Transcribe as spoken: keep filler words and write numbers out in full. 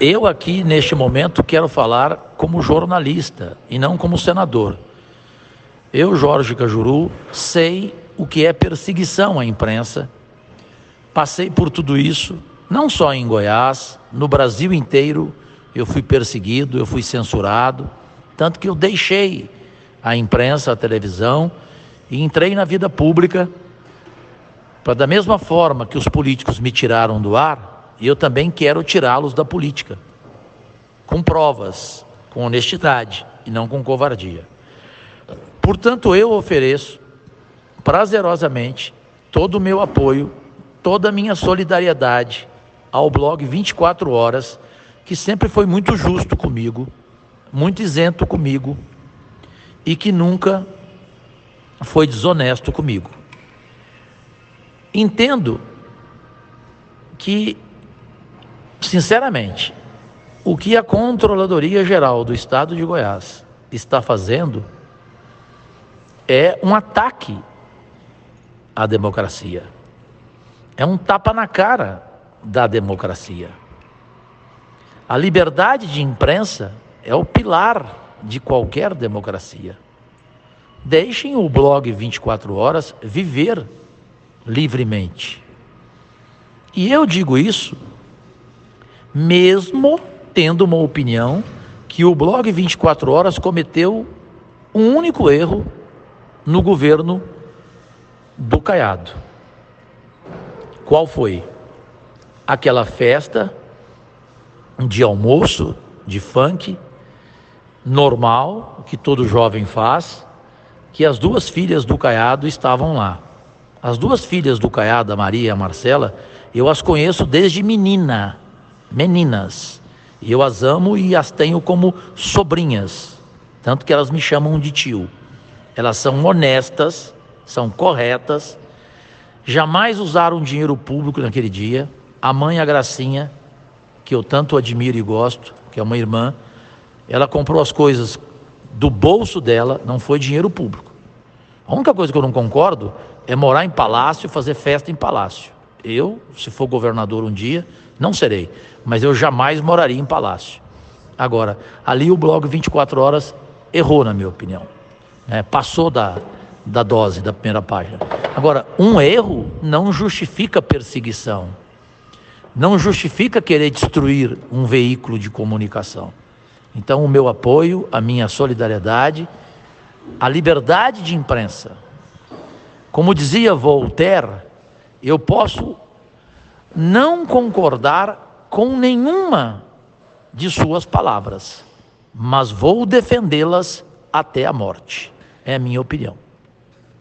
Eu aqui, neste momento, quero falar como jornalista e não como senador. Eu, Jorge Cajuru, sei o que é perseguição à imprensa. Passei por tudo isso, não só em Goiás, no Brasil inteiro eu fui perseguido, eu fui censurado, tanto que eu deixei a imprensa, a televisão e entrei na vida pública para, da mesma forma que os políticos me tiraram do ar, eu também quero tirá-los da política, com provas, com honestidade e não com covardia. Portanto, eu ofereço prazerosamente todo o meu apoio, toda a minha solidariedade ao blog vinte e quatro horas, que sempre foi muito justo comigo, muito isento comigo e que nunca foi desonesto comigo. Entendo que, sinceramente, o que a Controladoria Geral do Estado de Goiás está fazendo é um ataque à democracia. É um tapa na cara da democracia. A liberdade de imprensa é o pilar de qualquer democracia. Deixem o blog vinte e quatro horas viver livremente. E eu digo isso mesmo tendo uma opinião que o blog vinte e quatro horas cometeu um único erro no governo do Caiado. Qual foi? Aquela festa de almoço, de funk, normal, que todo jovem faz, que as duas filhas do Caiado estavam lá. As duas filhas do Caiado, a Maria e a Marcela, eu as conheço desde menina, meninas. E eu as amo e as tenho como sobrinhas, tanto que elas me chamam de tio. Elas são honestas, são corretas, jamais usaram dinheiro público naquele dia. A mãe, a Gracinha, que eu tanto admiro e gosto, que é uma irmã, ela comprou as coisas do bolso dela, não foi dinheiro público. A única coisa que eu não concordo é morar em palácio e fazer festa em palácio. Eu, se for governador um dia, não serei, mas eu jamais moraria em palácio. Agora, ali o blog vinte e quatro horas errou, na minha opinião. É, passou da, da dose da primeira página. Agora, um erro não justifica perseguição. Não justifica querer destruir um veículo de comunicação. Então, o meu apoio, a minha solidariedade, a liberdade de imprensa. Como dizia Voltaire, eu posso não concordar com nenhuma de suas palavras, mas vou defendê-las até a morte. É a minha opinião.